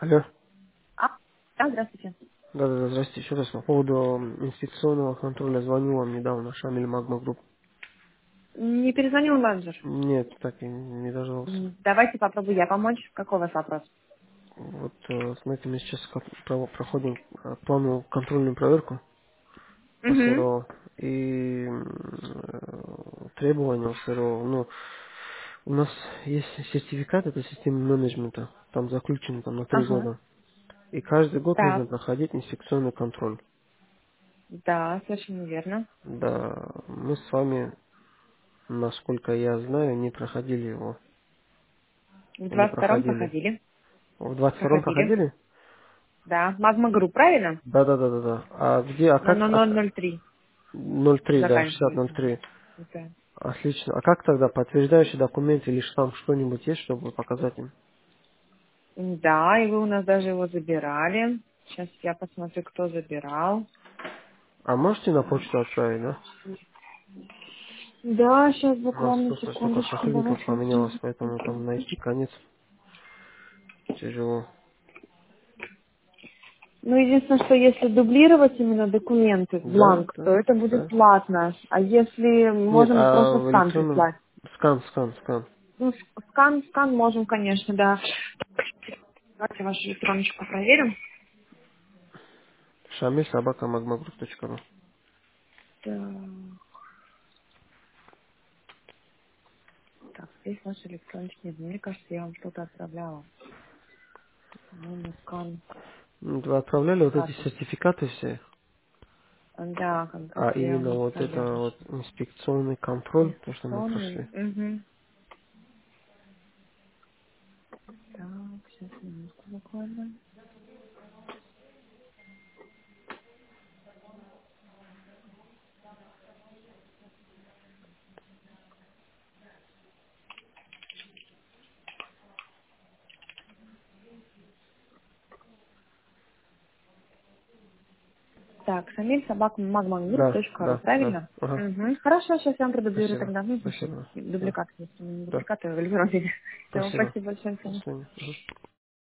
Алло. Да, здравствуйте. Да-да-да, здрасте. Еще раз по поводу инспекционного контроля звонил вам недавно, Шамиль Магма Групп. Не перезвонил менеджер. Нет, так и не дождался. Давайте попробую я помочь. Какой у вас вопрос? Вот, знаете, мы сейчас проходим плановую контрольную проверку по Угу. СРО. И требования у СРО, ну, у нас есть сертификат, это система менеджмента, там заключен там, на 3 года. Ага. И каждый год нужно Так. проходить инспекционный контроль. Да, совершенно верно. Да, мы с вами, насколько я знаю, не проходили его. В Или 22-м проходили? проходили. В 22-м Проходили. проходили? Да. Магма Групп, правильно? Да. А где, а На как, 0003 03, да, заканчивается. 6003. Да. Отлично. А как тогда подтверждающий документ или штамп что-нибудь есть, чтобы показать им? Да, и вы у нас даже его забирали. Сейчас я посмотрю, кто забирал. А можете на Так. почту отправить, да? Да, сейчас У нас буквально просто столько секундочку. сотрудников Давайте. поменялось, поэтому там найти конец тяжело. Ну, единственное, что если дублировать именно документы, Да, бланк, то да, это будет да. платно. А если Нет, можем а просто в скан электронном прислать? скан. Ну, скан можем, конечно, да. Давайте вашу электроночку проверим. Шамиль собака magmagroup.ru. Так, так, здесь ваша электроночка. Нет, мне кажется, я вам что-то отправляла. По-моему, скан Вы отправляли вот эти карточки. сертификаты все? Да, А контакты я именно вам вот это отправляла. вот инспекционный контроль, то, что мы Инфекционный. прошли. Угу. Так, сейчас минутку буквально. Так, Самиль, собака, Да, magmangroup.ru, да, да. правильно? Ага. Угу. Хорошо, сейчас я вам продублирую Спасибо. тогда. Ну, в смысле, Спасибо. Да, дубликат, если не да. дубликат, а в электронном виде. Все, Спасибо. спасибо большое, До Саня. свидания. Мгм.